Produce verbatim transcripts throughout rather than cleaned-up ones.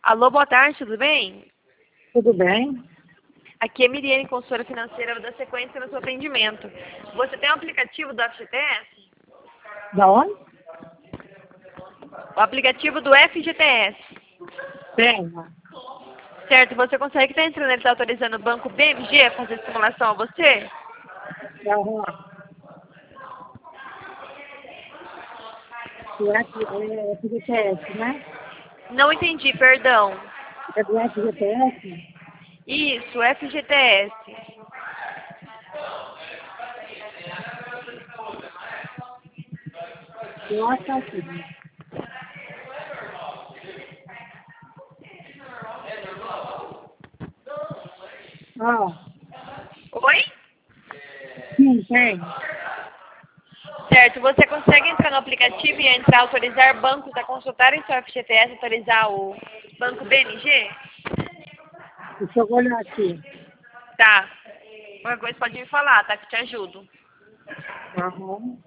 Alô, boa tarde, tudo bem? Tudo bem? Aqui é Miriane, consultora financeira, vou dar sequência no seu atendimento. Você tem o aplicativo do F G T S? Da onde? O aplicativo do F G T S. Tenho. Certo, você consegue estar entrando, ele está autorizando o banco B M G a fazer simulação a você? Aham. Do F- é F G T S, né? Não entendi, perdão. É do F G T S? Isso, F G T S. Eu acho que é aqui. Ah, Oi? sim, tem. Certo, você consegue entrar no aplicativo e entrar, autorizar bancos a consultarem seu F G T S, autorizar o banco B M G? Deixa eu olhar aqui. Tá. Qualquer coisa pode me falar, tá? Que te ajudo. Aham.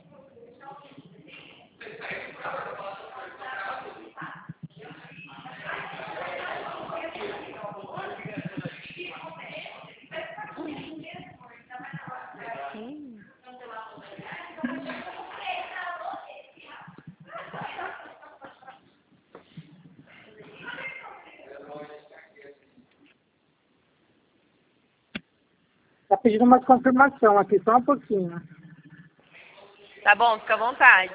Tá pedindo uma confirmação aqui, só um pouquinho. Tá bom, fica à vontade.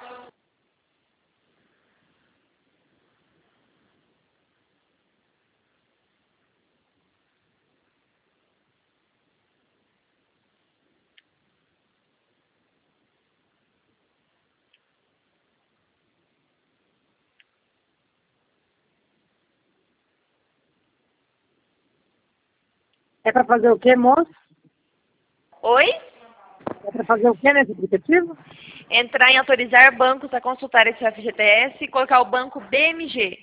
É para fazer o quê, moço? Oi? É para fazer o quê nesse aplicativo? Entrar em autorizar bancos a consultar esse F G T S e colocar o banco B M G.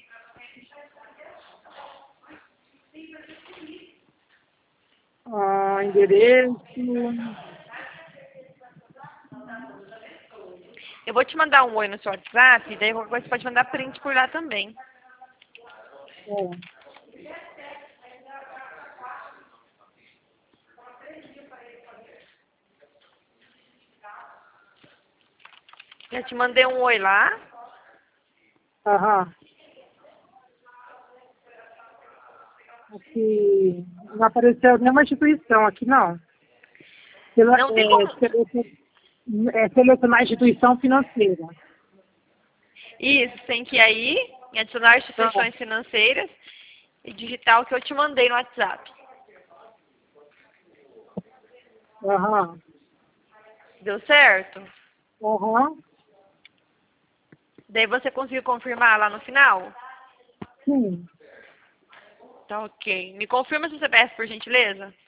Ah, endereço. Eu vou te mandar um oi no seu WhatsApp, daí qualquer coisa você pode mandar print por lá também. É. Já te mandei um oi lá. Aham. Aqui não apareceu nenhuma instituição aqui, não. Sele- Não tem como. é, sele- é, selecionar instituição financeira. Isso, tem que ir aí, em adicionar Ah, instituições financeiras e digitar o que eu te mandei no WhatsApp. Aham. Deu certo? Aham. Daí você conseguiu confirmar lá no final? Sim. Tá ok. Me confirma seu C P F, por gentileza?